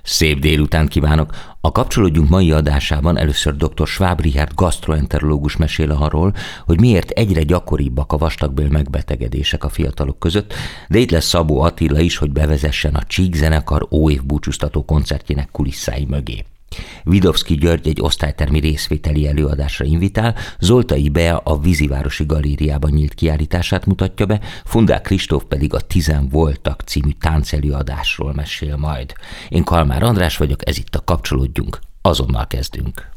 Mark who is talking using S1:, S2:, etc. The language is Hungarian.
S1: Szép délután kívánok! A Kapcsolódjunk mai adásában először dr. Schwab Richard gasztroenterológus mesél arról, hogy miért egyre gyakoribbak a vastagbél megbetegedések a fiatalok között, de itt lesz Szabó Attila is, hogy bevezessen a Csík zenekar óév búcsúztató koncertjének kulisszái mögé. Vidovszky György egy osztálytermi részvételi előadásra invitál, Zoltai Bea a Vízivárosi Galériában nyílt kiállítását mutatja be, Fundák Kristóf pedig a 10 voltak című táncelőadásról mesél majd. Én Kalmár András vagyok, ez itt a Kapcsolódjunk, azonnal kezdünk.